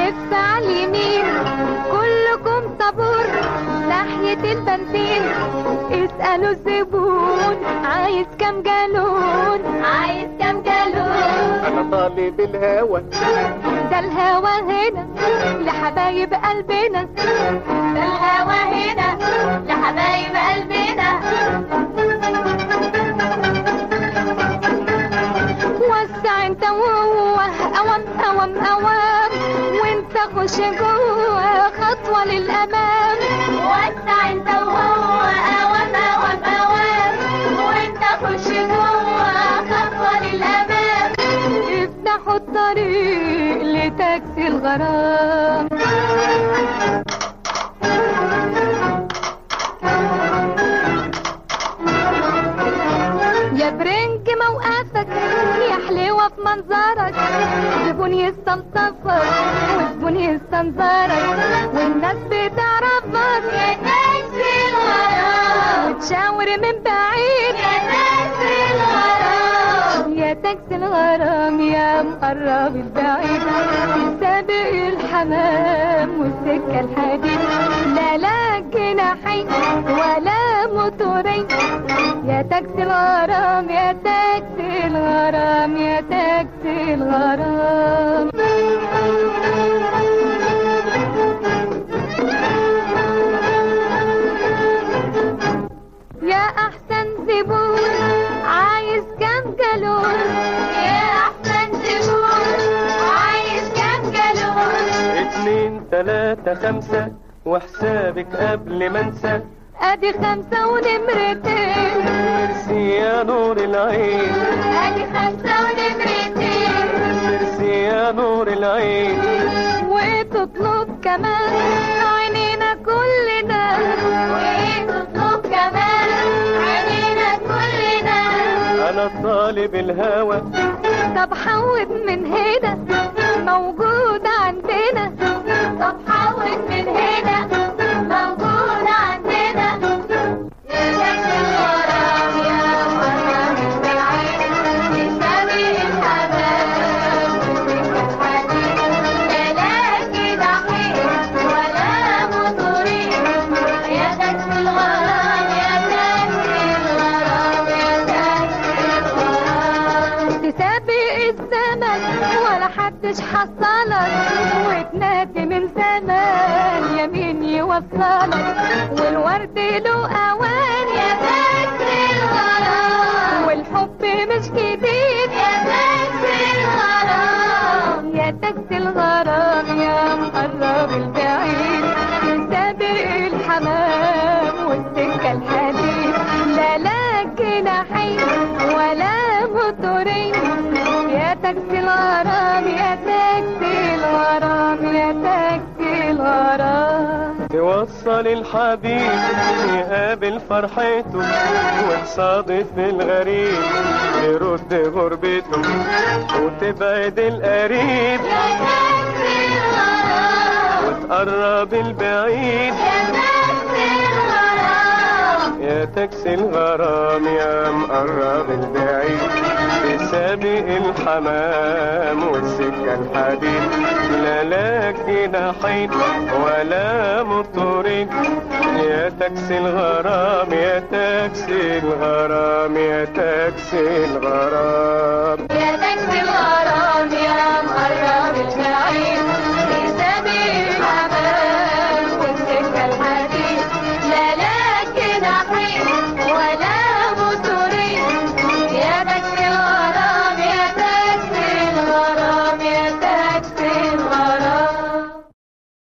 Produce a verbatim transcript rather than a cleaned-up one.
لف على اليمين كلكم طابور ناحية البنزين. اسألوا الزبون عايز كام جالون، عايز كام جالون. انا طالب الهوا، ده الهوا هنا لحبايب قلبنا، ده الهوا هنا لحبايب قلبنا. وسع انت وهو اوام اوام اوام، وانت خش جوه خطوة للامام. وسع انت وهو اوام اوام اوام، وانت خش جوه خطوة للامام. افتحوا الطريق لتاكسي الغرام. يا برنج موقفك يا حلوة في منظرك، زبون يستلطفك وزبون يستنظرك، والناس بتعرفك يا تاكسي الغرام، وتشاور من بعيد يا تاكسي الغرام. يا تاكسي الغرام يا مقرب البعيد، سابق الحمام والسكة الحديد، لا لا جناحين ولا موتورين. يا تاكسي الغرام يا تاكسي الغرام يا تاكسي الغرام. يا احسن زبون عايز كام جالون، يا احسن زبون عايز كام جالون. اتنين تلاتة خمسة وحسابك قبل ما انسى، ادي خمسة ونمرتين. ميرسي يا نور العين، ادي خمسة ونمرتين. ميرسي يا نور العين. وتطلب كمان عينينا كلنا، وتطلب كمان عينينا كلنا. انا طالب الهوى، طب حود من هنا موجود عندنا، طب حود من هنا موجود عندنا. يا تاكسي الغرام يا مقرب البعيد، تسابق الحمام والسكة الحديد، لا لا جناحين ولا موتورين. يا تاكسي الغرام يا تاكسي الغرام يا تاكسي الغرام. تسابق الزمن ولا حدش حصلك، وتنادي من زمان يمين يوصلك، والورد له اوان يا تاكسي الغرام، والحب مش جديد يا تاكسي الغرام. يا تاكسي الغرام يا مقرب البعيد، سابق الحمام والسكة الحديد، لا لا جناحين ولا موتورين. يا تاكسي الغرام يا تاكسي الغرام يا تاكسي الغرام. توصل الحبيب يقابل فرحته، وتصادف الغريب يرد غربته، وتبعد القريب يا تاكسي الغرام، وتقرب البعيد. يا تاكسي الغرام. يا تاكسي الغرام يا مقرب البعيد، تسابق الحمام والسكة الحديد، لا لا جناحين ولا موتورين. يا تاكسي الغرام يا تاكسي الغرام يا تاكسي الغرام. يا تاكسي الغرام يا مقرب البعيد،